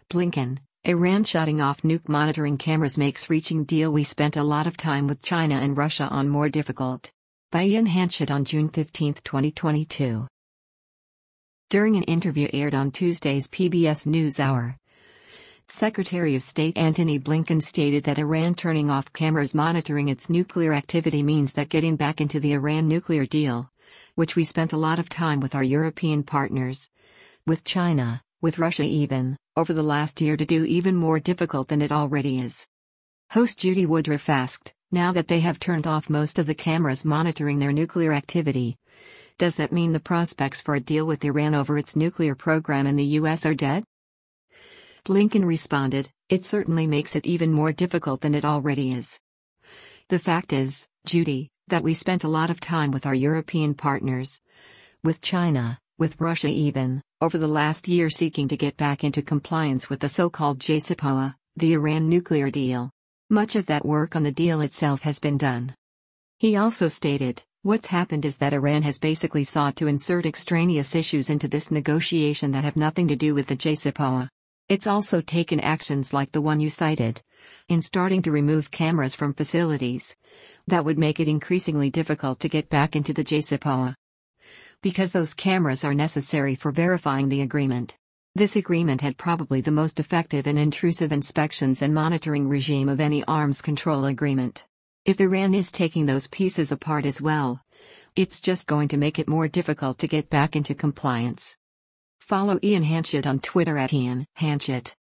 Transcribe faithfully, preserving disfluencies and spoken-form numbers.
Blinken, Iran shutting off nuke monitoring cameras makes reaching deal we spent a lot of time with China and Russia on more difficult. By Ian Hanchett on June fifteenth, twenty twenty-two. During an interview aired on Tuesday's P B S NewsHour, Secretary of State Antony Blinken stated that Iran turning off cameras monitoring its nuclear activity means that getting back into the Iran nuclear deal, which we spent a lot of time with our European partners, with China, with Russia even, over the last year to do even more difficult than it already is. Host Judy Woodruff asked, now that they have turned off most of the cameras monitoring their nuclear activity, does that mean the prospects for a deal with Iran over its nuclear program in the U S are dead? Blinken responded, it certainly makes it even more difficult than it already is. The fact is, Judy, that we spent a lot of time with our European partners, with China, with Russia even, over the last year seeking to get back into compliance with the so-called J C P O A, the Iran nuclear deal. Much of that work on the deal itself has been done. He also stated, what's happened is that Iran has basically sought to insert extraneous issues into this negotiation that have nothing to do with the J C P O A. It's also taken actions like the one you cited, in starting to remove cameras from facilities, that would make it increasingly difficult to get back into the J C P O A. Because those cameras are necessary for verifying the agreement. This agreement had probably the most effective and intrusive inspections and monitoring regime of any arms control agreement. If Iran is taking those pieces apart as well, it's just going to make it more difficult to get back into compliance. Follow Ian Hanchett on Twitter at Ian Hanchett.